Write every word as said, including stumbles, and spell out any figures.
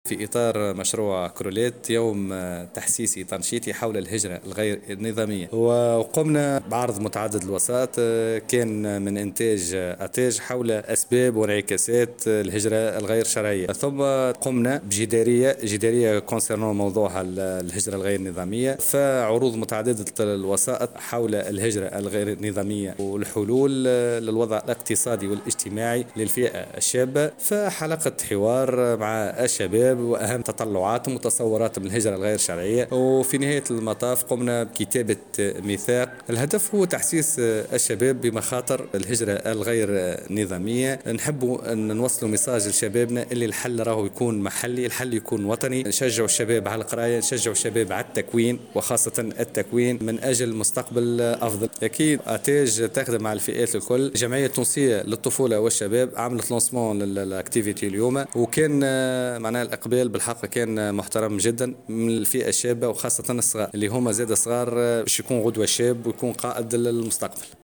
في إطار مشروع كروليت يوم تحسيسي تنشيطي حول الهجرة الغير نظامية، وقمنا بعرض متعدد الوسائط كان من إنتاج أتاج حول أسباب وانعكاسات الهجرة الغير شرعية، ثم قمنا بجدارية جدارية كونسيرنون موضوع الهجرة الغير نظامية، فعروض متعددة الوسائط حول الهجرة الغير نظامية والحلول للوضع الاقتصادي والاجتماعي للفئة الشابة، فحلقة حوار مع الشباب وأهم تطلعاتهم وتصوراتهم من الهجرة الغير شرعية. وفي نهاية المطاف قمنا بكتابة ميثاق، الهدف هو تحسيس الشباب بمخاطر الهجرة الغير نظامية. نحبوا أن نوصلوا ميساج لشبابنا اللي الحل راهو يكون محلي، الحل يكون وطني، نشجعوا الشباب على القراية، نشجعوا الشباب على التكوين وخاصة التكوين من أجل مستقبل أفضل. أكيد أتاج تخدم مع الفئات الكل. الجمعية التونسية للطفولة والشباب عملت لونسمون للاكتيفيتي اليوم، وكان معناها الإقبال بالحق كان محترم جدا من الفئة الشابة وخاصة الصغار اللي هما زاد صغار باش يكون غدوة شاب ويكون قائد للمستقبل.